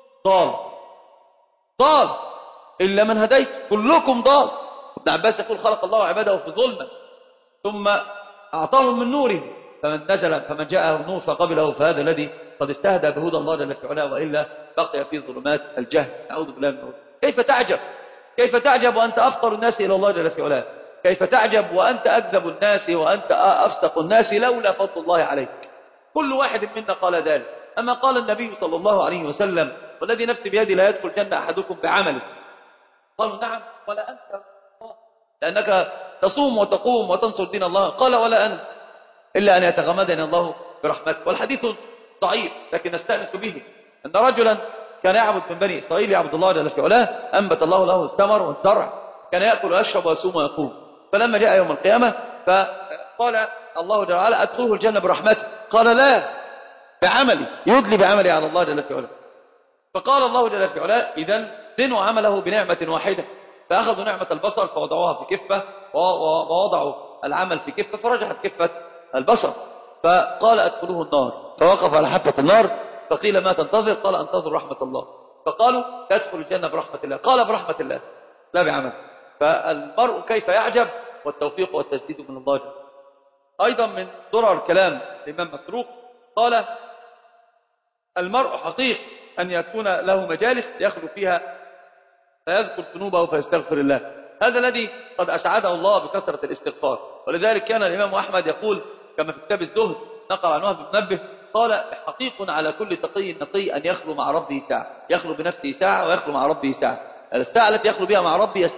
ضال إلا من هديت، كلكم ضال. ابن عباس يقول خلق الله عباده في ظلمة ثم أعطاهم من نوره، فمن جاءه النور فقبله فهذا الذي قد استهدى بهدى الله جل في علاه، وإلا بقي في ظلمات الجهل. أعوذ بالله من الظلم. كيف تعجب وأنت أفقر الناس إلى الله جل في علاه؟ كيف تعجب وأنت أكذب الناس وأنت أفسق الناس لولا فضل الله عليك؟ كل واحد منا قال ذلك. أما قال النبي صلى الله عليه وسلم والذي نفسي بيدي لا يدخل الجنة أحدكم بعمله. قالوا نعم ولا أنت، لأنك تصوم وتقوم وتنصر دين الله. قال ولا أنا إلا أن يتغمدني الله برحمته. والحديث ضعيف لكن نستأنس به أن رجلا كان يعبد من بني إسرائيل يعبد الله جل في علاه، أنبت الله له الثمر والزرع، كان يأكل ويشرب ويصوم ويقوم. فلما جاء يوم القيامة فقال الله جل وعلا أدخله الجنة برحمته. قال لا، بعملي، يدلي بعملي على الله جل في علاه. فقال الله جل في علاه إذن زنوا عمله بنعمة واحدة. فأخذوا نعمة البصر فوضعوها في كفة ووضعوا العمل في كفة، فرجحت كفة البصر. فقال أدخلوه النار، فوقف على حافة النار فقيل ما تنتظر؟ قال أنتظر رحمة الله. فقالوا تدخل الجنة برحمة الله. قال برحمة الله لا بعمل. فالمرء كيف يعجب، والتوفيق والتسديد من الله جل. أيضا من درر الكلام الإمام مسروق قال المرء حقيق أن يكون له مجالس يخلو فيها فيذكر ذنوبه فيستغفر الله. هذا الذي قد أسعده الله بكثرة الاستغفار. ولذلك كان الإمام أحمد يقول كما في كتاب الزهد نقل عنه المنبه قال حقيق على كل تقي نقي أن يخلو مع ربه ساعة، يخلو بنفسه ساعة ويخلو مع ربه ساعة. الساعة التي يخلو بها مع ربه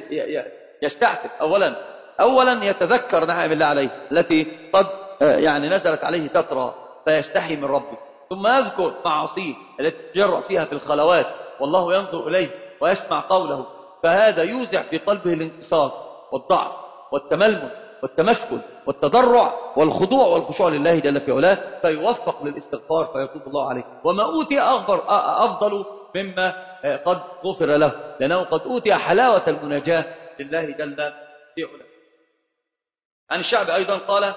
يستعتب أولا يتذكر نعم الله عليه التي قد نزلت عليه تترى فيستحي من ربه، ثم يذكر معاصيه التي تجرأ فيها في الخلوات والله ينظر إليه ويسمع قوله، فهذا يوزع في قلبه الانكسار والضعف والتململ والتمسكن والتضرع والخضوع والخشوع لله جل في علاه، فيوفق للاستغفار فيتوب الله عليه. وما أوتي أفضل مما قد غفر له، لأنه قد أوتي حلاوة المناجاة لله جل في علاه. عن الشعب أيضا قال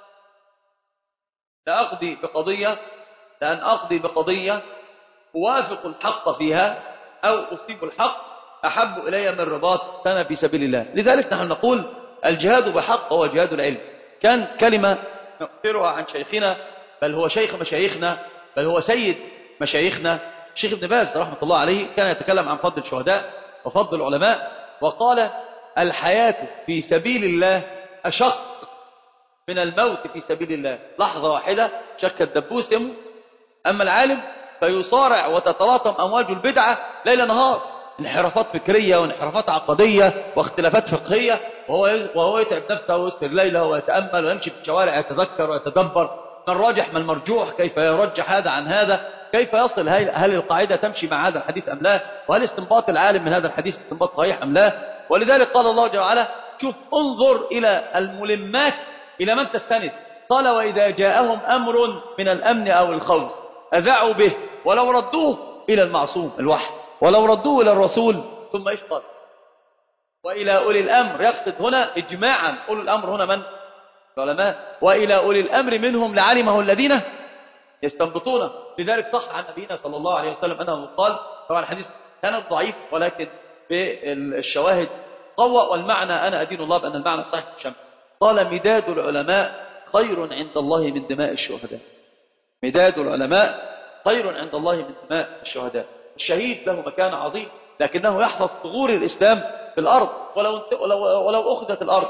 لأن أقضي بقضية أوافق الحق فيها أو أصيب الحق أحب إلي من رباط سنة في سبيل الله. لذلك نحن نقول الجهاد بحق هو جهاد العلم. كان كلمة نقرها عن شيخنا، بل هو شيخ مشايخنا، بل هو سيد مشايخنا، الشيخ ابن باز رحمة الله عليه، كان يتكلم عن فضل الشهداء وفضل العلماء، وقال الحياة في سبيل الله أشق من الموت في سبيل الله. لحظة واحدة شك الدبوس يموت. أما العالم فيصارع وتتلاطم أمواج البدعة ليل نهار، انحرافات فكرية وانحرافات عقدية واختلافات فقهية، وهو يتعب نفسه ويسهر ليله ويتأمل ويمشي في الشوارع يتذكر ويتدبر من راجح من المرجوح، كيف يرجح هذا عن هذا، كيف يصل، هل القاعدة تمشي مع هذا الحديث أم لا، وهل استنباط العالم من هذا الحديث استنباط صحيح أم لا. ولذلك قال الله جل وعلا شوف انظر إلى الملمات إلى من تستند. قال وإذا جاءهم أمر من الأمن أو الخوف أذعوا به ولو ردوه إلى المعصوم الوحي، ولو ردوه إلى الرسول، ثم إيش قال؟ وإلى أولي الأمر، يقصد هنا إجماعا. أولي الأمر هنا من؟ العلماء. وإلى أولي الأمر منهم لعلمه الذين يستنبطونه. لذلك صح عن نبينا صلى الله عليه وسلم أنه قال، طبعا الحديث كان ضعيف ولكن بالشواهد قوى، والمعنى أنا أدين الله بأن المعنى صحيح الشمس. قال: مداد العلماء خير عند الله من دماء الشهداء. مداد العلماء خير عند الله من دماء الشهداء. الشهيد له مكان عظيم، لكنه يحفظ ثغور الإسلام في الأرض. ولو أخذت الأرض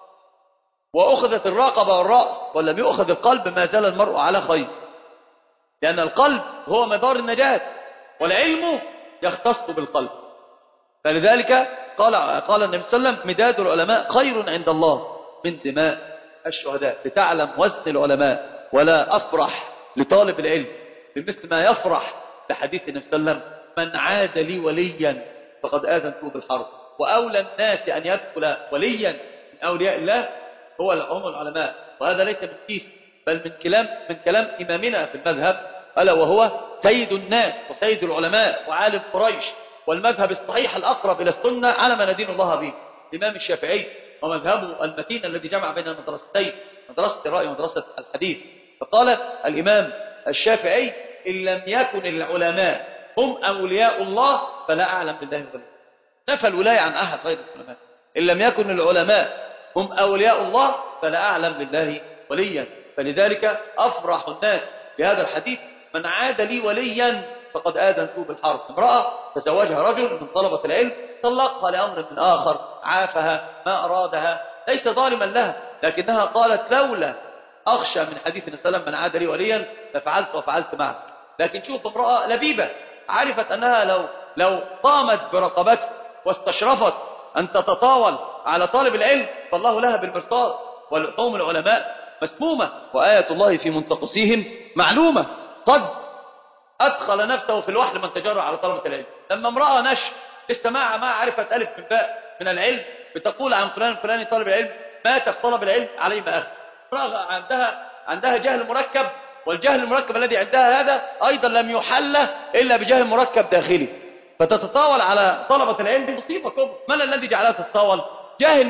وأخذت الرقبة والرأس ولم يؤخذ القلب، ما زال المرء على خير، لأن القلب هو مدار النجاة، والعلم يختص بالقلب. فلذلك قال النبي صلى الله عليه وسلم: مداد العلماء خير عند الله من دماء الشهداء. لتعلم وزن العلماء. ولا أفرح لطالب العلم بمثل ما يفرح بحديث النبي صلى الله عليه وسلم: من عاد لي وليا فقد آذنته بالحرب. وأولى الناس أن يدخل وليا من أولياء الله هم العلماء. وهذا ليس من كيس، بل من كلام إمامنا في المذهب، ألا وهو سيد الناس وسيد العلماء وعالم قريش، والمذهب الصحيح الأقرب إلى السنة على ما ندين الله به، الإمام الشافعي، ومذهبه المتين الذي جمع بين المدرستين، مدرسة الرأي ومدرسة الحديث. فقال الإمام الشافعي: إن لم يكن العلماء هم أولياء الله فلا أعلم بالله وليا. نفى الولاية عن أحد غير العلماء. إن لم يكن العلماء هم أولياء الله فلا أعلم بالله وليا. فلذلك أفرح الناس بهذا الحديث: من عاد لي وليا فقد آذنته بالحرب. امرأة تزوجها رجل من طلبة العلم، طلقها لأمر من آخر، عافها، ما أرادها، ليس ظالما لها، لكنها قالت: لولا أخشى من حديث النبي صلى الله عليه وسلم من عاد لي وليا لفعلت وفعلت معك. لكن شوف امرأة لبيبة، عرفت أنها لو قامت برقبته واستشرفت أن تتطاول على طالب العلم فالله لها بالمرصاد. ولحوم العلماء مسمومة، وآية الله في منتقصيهم معلومة. قد أدخل نفسه في الوحل من تجرع على طلبة العلم. لما امرأة لسه ما عرفت ألف من باء من العلم بتقول عن فلان الفلاني طالب العلم مات في طلب العلم عليه ما أخذ. امرأة عندها جهل مركب، والجهل المركب الذي عندها هذا أيضا لم يحل إلا بجهل مركب داخلي، فتتطاول على طلبة العلم. دي مصيبة كبرى. من الذي جعلها تتطاول؟ جاهل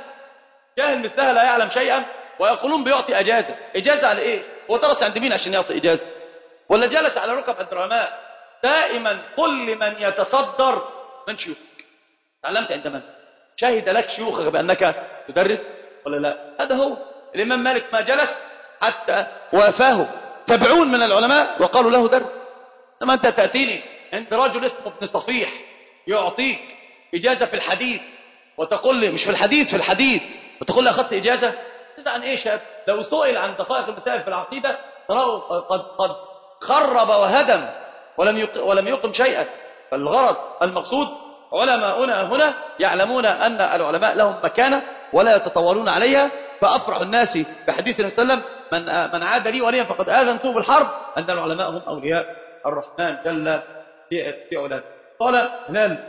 مثلها لا يعلم شيئا، ويقولون بيعطي إجازة على إيه؟ هو درس عند مين عشان يعطي إجازة؟ ولا جلس على ركب الدراماء؟ دائما كل من يتصدر من شيوخك. تعلمت عند من؟ شهد لك شيوخك بأنك تدرس ولا لا؟ هذا هو الإمام مالك، ما جلس حتى وافاه 70 من العلماء وقالوا له درس. لما أنت تأتيني عند رجل اسمه ابن صفيح يعطيك إجازة في الحديث وتقول لي مش في الحديث وتقول لي أخذت إجازة؟ عن إيه شاب؟ لو سئل عن دقائق المسائل في العقيدة تراه قد خرب وهدم ولم يقم شيئا. فالغرض المقصود علماؤنا هنا يعلمون أن العلماء لهم مكانة ولا يتطاولون عليها. فأفرح الناس بحديث النبي صلى الله عليه وسلم: من عاد لي وليا فقد آذنته بالحرب، أن العلماء هم أولياء الرحمن جل في علاه. قال هلال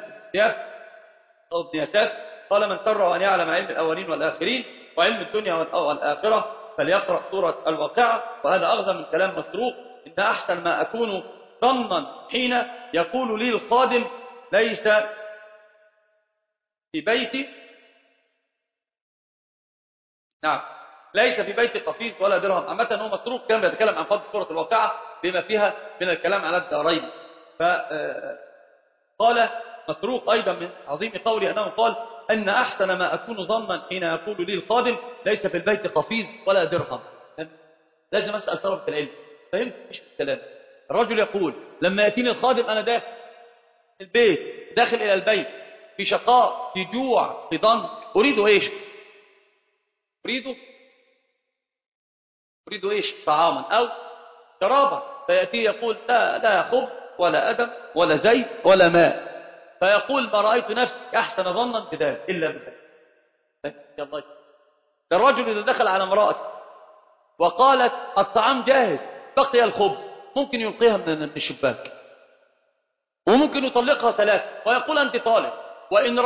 بن يساس: قال: من سره أن يعلم علم الأولين والآخرين وعلم الدنيا والآخرة فليقرأ سورة الواقعة. وهذا أغضى من كلام مسروق: إن أحسن ما أكون ظنا حين يقول لي الخادم ليس في بيتي ليس في بيتي قفيز ولا درهم. عامة هو مسروق كان بيتكلم عن فضل سورة الواقعة بما فيها من الكلام على الدارين. فقال مسروق أيضا من عظيم قولي أنه قال: أن أحسن ما أكون ظنا حين يقول لي الخادم ليس في البيت قفيز ولا درهم. لازم أسأل طلبة العلم، فهمت إيش الكلام؟ الرجل يقول: لما يأتيني الخادم أنا داخل البيت، داخل إلى البيت في شقاء، في جوع، في ضنك، أريد إيش؟ أريد إيش؟ طعاما أو شرابا. فيأتي يقول: لا خبز ولا أدم ولا زيت ولا ماء. فيقول: ما رأيت نفسي أحسن ظنا بذلك إلا بذلك. يا الله. الرجل إذا دخل على امرأته وقالت الطعام جاهز بقي الخبز، ممكن يلقيها من الشباك، وممكن يطلقها 3 ويقول: أنت طالب، وإن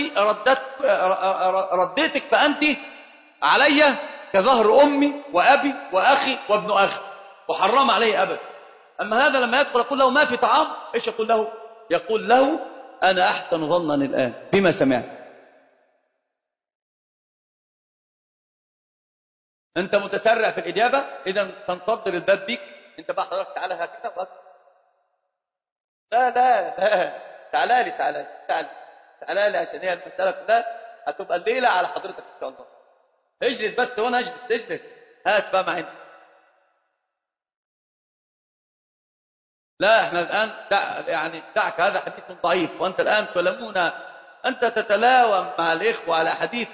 رديتك فأنت علي كظهر أمي وأبي وأخي وابن أخي، وحرم عليه أبدا. أما هذا لما يدخل يقول له ما في طعام، إيش يقول له؟ يقول له أنا أحسن ظنا الآن بما سمعت. أنت متسرع في الإجابة، إذا تنصدر الباب بك. أنت بقى حضرتك تعالى هكذا وهكذا. لا لا لا، تعالى لي تعالى لي عشان هي المسألة كلها هتبقى الليلة على حضرتك إن شاء الله. اجلس بس وأنا اجلس. هات بقى معانا. لا احنا الآن دعك، هذا حديث ضعيف، وأنت الآن تلمونا. أنت تتلاوم مع الإخوة على حديث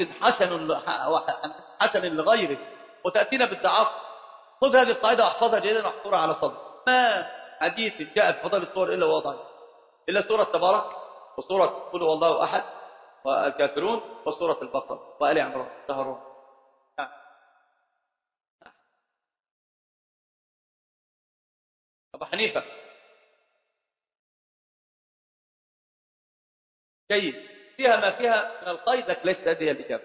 حسن لغيره وتأتينا بالضعف. خذ هذه القاعدة واحفظها جيدا واحفرها على صدرك. ما حديث جاء في فضل الصور إلا وهو ضعيف، إلا سورة تبارك وسورة قل هو الله أحد والكافرون وسورة البقرة وآل عمران سهرون. أبو حنيفة جيد، فيها ما فيها من القيد، لكن ليست هذه الإجابة.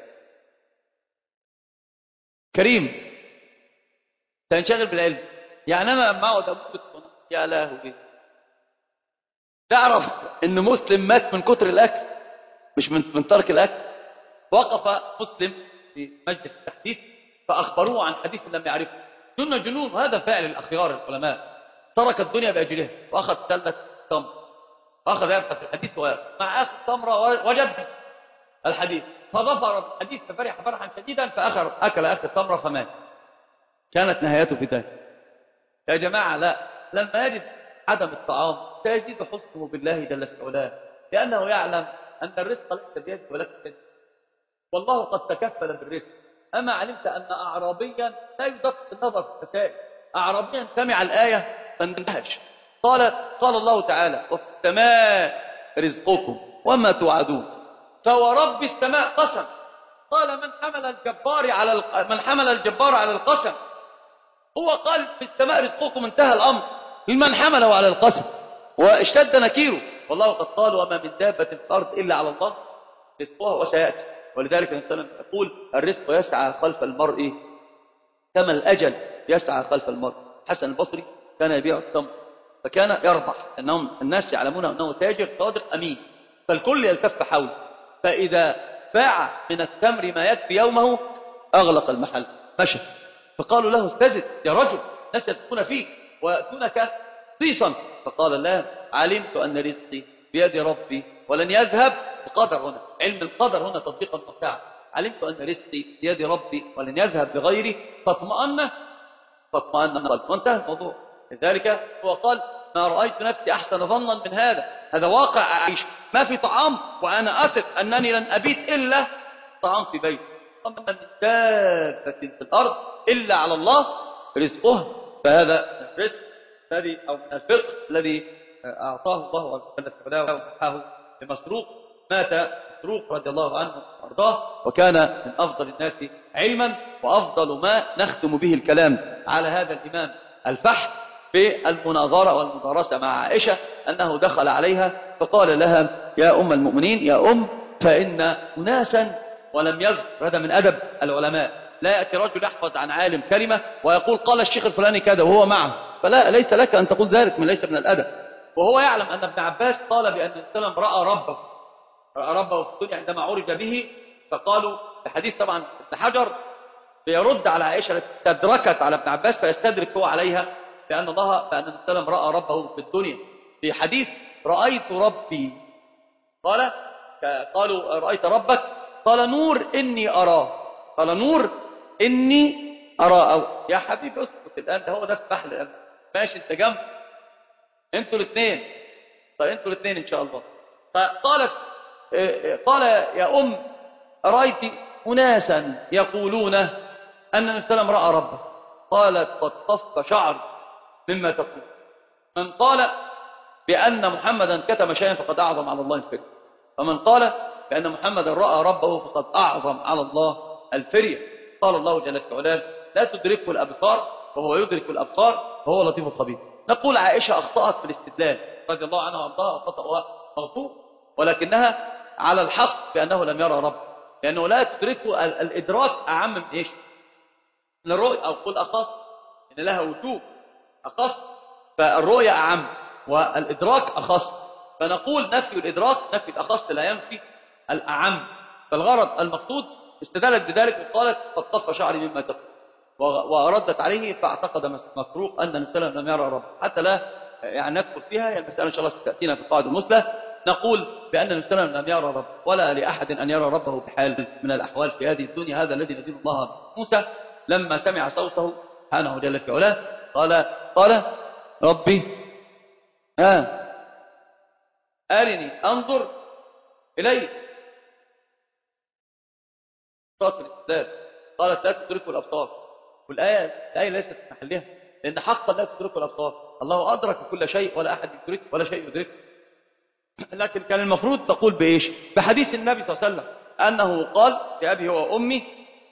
كريم تنشغل بالعلم. يعني أنا لما أقعد أقول يا لهوي، تعرف إن مسلم مات من كتر الأكل مش من ترك الأكل. وقف مسلم في مجلس التحديث فأخبروه عن حديث لم يعرفه. جنون، وهذا فعل الأخيار العلماء. ترك الدنيا بأجله وأخذ ثلة تمر، أخذ يبحث في الحديث ومع آخر تمرة وجد الحديث فظفر بالحديث ففرح فرحا شديدا أكل آخر تمرة فمات. كانت نهايته في ذلك. يا جماعة لا، لما يجد عدم الطعام سيجد حسنه بالله جل في علاه، لأنه يعلم أن الرزق ليس بيده ولكن بيده، والله قد تكفل بالرزق. أما علمت أن أعرابيا لا يدقق النظر في المسائل، أعرابيا سمع الآية فاندهش. قال الله تعالى وفي السماء رزقكم وما توعدون فورب السماء قسم. قال من حمل الجبار على القسم. هو قال في السماء رزقكم انتهى الأمر، من حمله على القسم واشتد نكيره. والله قد قال وما من دابة في الأرض إلا على الله رزقها وسيأتي. ولذلك النبي صلى الله عليه وسلم يقول الرزق يسعى خلف المرء كما الأجل يسعى خلف المرء. حسن البصري كان يبيع التمر فكان يربح، أنهم الناس يعلمون أنه تاجر صادق أمين، فالكل يلتف حوله. فإذا باع من التمر ما يكفي يومه أغلق المحل مشى. فقالوا له استزد يا رجل، ناس يثقون فيك ويأتونك صيصا. فقال لا، علمت أن رزقي بيد ربي ولن يذهب. القدر هنا، علم القدر هنا تطبيقا ممتعا. علمت أن رزقي بيد ربي ولن يذهب بغيري فاطمأن قلبي وانتهى الموضوع. لذلك هو قال ما رأيت نفسي أحسن ظنا من هذا واقع أعيش. ما في طعام وأنا أثق أنني لن أبيت إلا طعام في بيت. وما من دابة في الأرض إلا على الله رزقها. فهذا الرزق الذي أو من الفقه الذي أعطاه الله جل وعلا ومنحه لمسروق. مات مسروق رضي الله عنه وأرضاه، وكان من أفضل الناس علما وأفضل ما نختم به الكلام على هذا الإمام الفحل في المناظرة والمدارسة مع عائشة، أنه دخل عليها فقال لها يا أم المؤمنين، يا أم، فإن أناسا، ولم يذكر، هذا من أدب العلماء، لا يأتي رجل يحفظ عن عالم كلمة ويقول قال الشيخ الفلاني كذا وهو معه، فلا، ليس لك أن تقول ذلك، ليس من الأدب. وهو يعلم أن ابن عباس قال بأن السلام رأى ربه في الدنيا عندما عرج به. فقالوا الحديث طبعا ابن حجر بيرد على عائشة التي استدركت على ابن عباس فيستدرك هو عليها بأن السلام رأى ربه في الدنيا. في حديث رأيت ربي قالوا رأيت ربك؟ قال نور إني أراه. قال نور إني أراه. أو يا حبيبي اسكت الآن، ده هو ده الفحل الآن. ماشي انت جنب انتوا الاثنين. طيب انتوا الاثنين ان شاء الله. قال يا أم رأيت أناسا يقولون أن السلام رأى ربه. قالت قد طف شعر مما تقول. من قال بأن محمدا كتم شيئا فقد أعظم على الله الفرية، ومن قال بأن محمدا رأى ربه فقد أعظم على الله الفرية. قال الله جل وعلا لا تدركه الأبصار وهو يدرك الأبصار وهو لطيف الخبير. نقول عائشة أخطأت في الاستدلال رضي الله عنها وارضاها، وخطأها مغفور، ولكنها على الحق بأنه لم يرى رب، لأنه لا تدركه الإدراك أعم من إيش؟ من الرؤية، أو قل أخص إن لها وجوب أخص فالرؤية أعم والإدراك أخص، فنقول نفي الإدراك نفي الأخص لا ينفي الأعم. فالغرض المقصود استدلت بذلك وقالت قد قص شعري مما تقول، وردت عليه فاعتقد مسروق أن النبي صلى الله عليه وسلم لم يرى رب، حتى لا يعني ندخل فيها. هي المسألة إن شاء الله ستأتينا في القاعدة المثلى. نقول بأن النبي صلى الله عليه وسلم لم يرى رب، ولا لأحد أن يرى ربه بحال من الأحوال في هذه الدنيا. هذا الذي ندين الله موسى لما سمع صوته سبحانه جل في علاه قال ربي أرني أنظر إليك. صوت الاستدلال قالت لا تدركه الأبصار، والآية ليست في محلها، لأن حقا لا تدركه الأبصار. الله أدرك كل شيء ولا أحد يدرك ولا شيء يدرك. لكن كان المفروض تقول بإيش؟ بحديث النبي صلى الله عليه وسلم أنه قال لأبي وأمي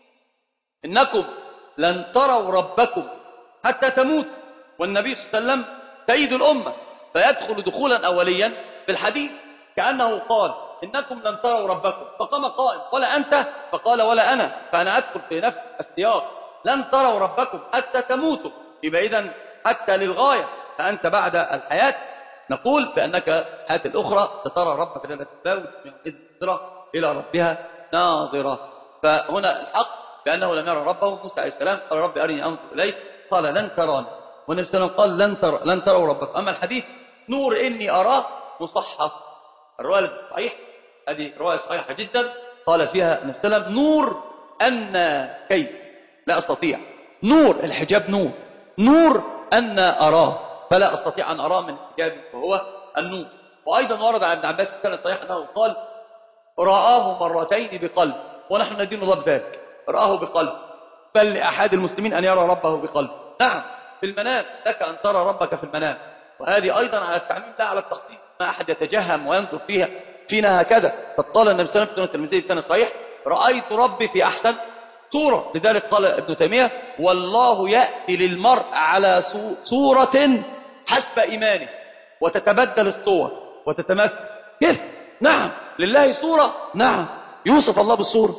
إنكم لن تروا ربكم حتى تموتوا، والنبي صلى الله عليه وسلم سيد الأمة، فيدخل دخولا أوليا في الحديث كأنه قال إنكم لن تروا ربكم، فقام قائم ولا أنت، فقال ولا أنا، فأنا أدخل في نفس السياق لن تروا ربكم حتى تموتوا، يبقى إذن حتى للغاية، فأنت بعد الحياة نقول بأنك الحياة الأخرى سترى ربك لن تتفاوت من نظرة إلى ربها ناظرة. فهنا الحق بأنه لم يرى ربه. موسى عليه السلام قال ربي أرني أنظر إليك، قال لن تراني، والنبي صلى الله عليه وسلم قال لن تروا ربكم. أما الحديث نور إني أراه مصحف، الرواية الصحيح هذه رواية صحيحة جدا، قال فيها النبي صلى الله عليه وسلم نور أن كيف لا أستطيع، نور الحجاب نور أن أراه، فلا أستطيع أن أراه من حجابي وهو النور. وأيضا ورد عن ابن عباس في السنة الصحيح أنه قال رآه مرتين بقلب، ونحن ندين الله بذلك، رآه بقلب، بل لأحد المسلمين أن يرى ربه بقلب. نعم في المنام لك أن ترى ربك في المنام، وهذه أيضا على التعميم لا على التخصيص، ما أحد يتجهم وينظر فينا هكذا. قد قال النبي صلى الله عليه وسلم في الترمذي في السنة الصحيح رأيت ربي في أحسن صورة. لذلك قال ابن تيمية والله يأتي للمرء على صورة حسب إيمانه، وتتبدل الصور وتتمثل. كيف؟ نعم لله صورة، نعم يوصف الله بالصورة.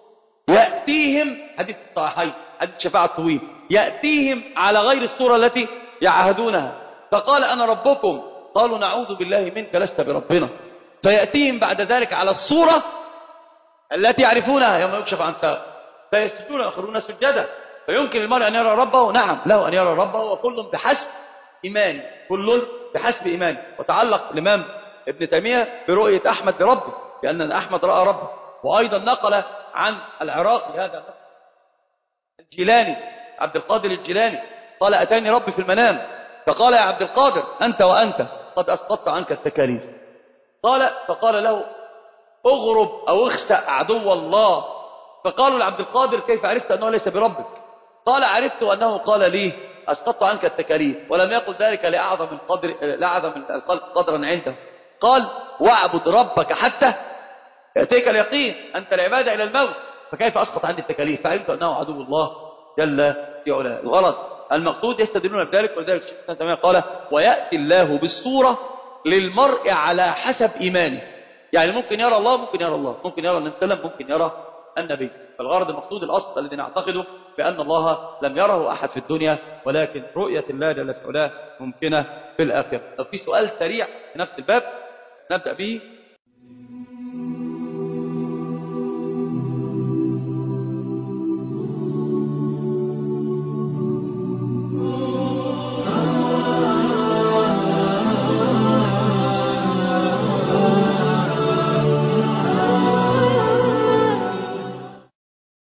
يأتيهم حديث الصحيحين حديث شفاعة الطويل، يأتيهم على غير الصورة التي يعهدونها، فقال أنا ربكم، قالوا نعوذ بالله منك لست بربنا، فيأتيهم بعد ذلك على الصورة التي يعرفونها يوم يكشف عن ساق، فيسجدون ويخرون سجدا. فيمكن المرء أن يرى ربه، نعم له أن يرى ربه، وكل بحسب إيمانه، كل بحسب إيمانه. وتعلق الإمام ابن تيمية برؤية أحمد لربه، لأن أحمد رأى ربه. وأيضا نقل عن العراقي هذا الجيلاني عبد القادر الجيلاني قال أتاني ربي في المنام فقال يا عبد القادر أنت وأنت قد أسقطت عنك التكاليف. فقال له اغرب أو اخسأ عدو الله. فقالوا لعبد القادر كيف عرفت أنه ليس بربك؟ قال عرفت أنه قال لي أسقطت عنك التكاليف، ولم يقل ذلك لأعظم الخلق قدرا عنده. قال واعبد ربك حتى يأتيك اليقين، أنت العبادة إلى الموت، فكيف أسقط عني التكاليف؟ فعرفت أنه عدو الله جل في علاه. الغرض المقصود يستدلون بذلك، ولذلك الشيخ ابن تيمية قال ويأتي الله بالصورة للمرء على حسب إيمانه، يعني ممكن يرى الله، ممكن يرى الله، ممكن يرى النبي صلى الله عليه وسلم، ممكن يرى النبي. فالغرض المقصود الأصل الذي نعتقده بأن الله لم يره أحد في الدنيا، ولكن رؤية الله جل في علاه ممكنة في الآخرة. طب في سؤال سريع في نفس الباب نبدأ به.